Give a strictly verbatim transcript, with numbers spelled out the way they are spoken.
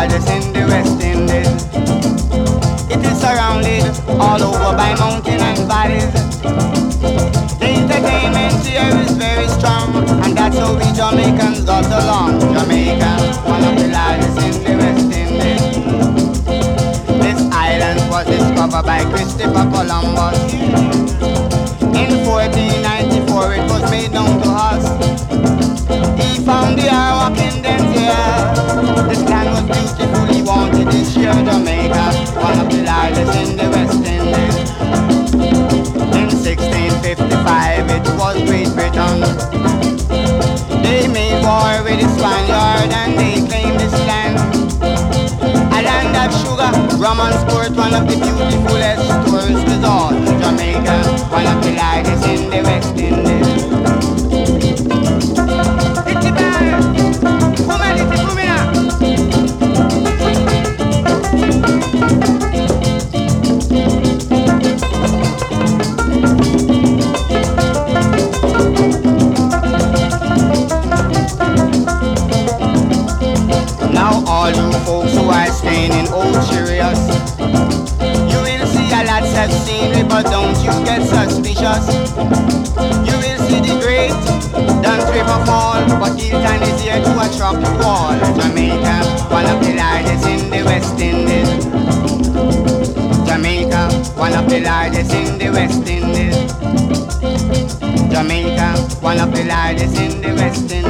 largest in the West Indies. It is surrounded all over by mountains and valleys. The entertainment here is very strong, and that's how we Jamaicans got along. Jamaica, one of the largest in the West Indies. This island was discovered by Christopher Columbus. In fourteen ninety-four it was made known to us. He found the Arawak Indians here. This land was beautiful, he wanted to share. Jamaica, one of the largest in the West Indies. In sixteen fifty-five it was Great Britain. They made war with the Spaniard and they claimed this land. A land of sugar, rum and sport, one of the beautifulest tourist resorts. Jamaica, one of the largest in the West Indies. It's the band! Come on, it's the woman! Now all you folks who are staying in Old Sirius, you will see a lot of scenery, but don't you get suspicious. You will see the great Dance River Fall, but Hilton is here to attract you all. Jamaica, one of the largest in the West Indies. Jamaica, one of the largest in the West Indies. Jamaica, one of the largest in the West Indies.